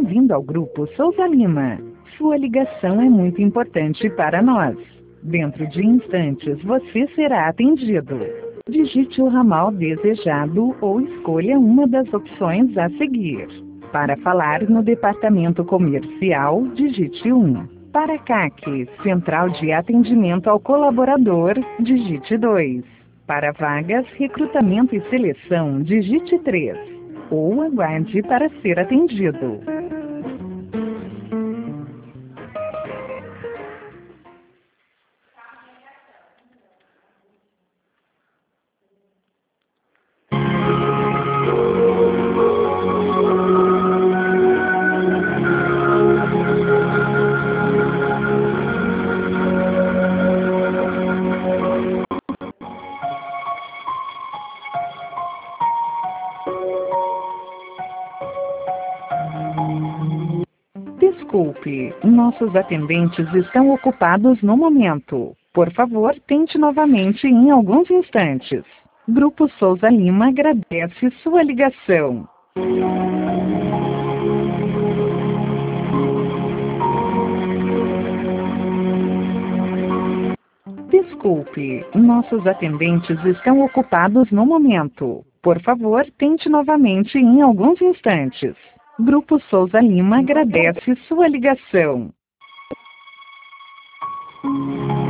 Bem-vindo ao Grupo Souza Lima. Sua ligação é muito importante para nós. Dentro de instantes você será atendido. Digite o ramal desejado ou escolha uma das opções a seguir. Para falar no departamento comercial, digite 1. Para CAC, Central de Atendimento ao Colaborador, digite 2. Para vagas, recrutamento e seleção, digite 3. Ou aguarde para ser atendido. Desculpe, nossos atendentes estão ocupados no momento. Por favor, tente novamente em alguns instantes. Grupo Souza Lima agradece sua ligação. Desculpe, nossos atendentes estão ocupados no momento. Por favor, tente novamente em alguns instantes. Grupo Souza Lima agradece sua ligação.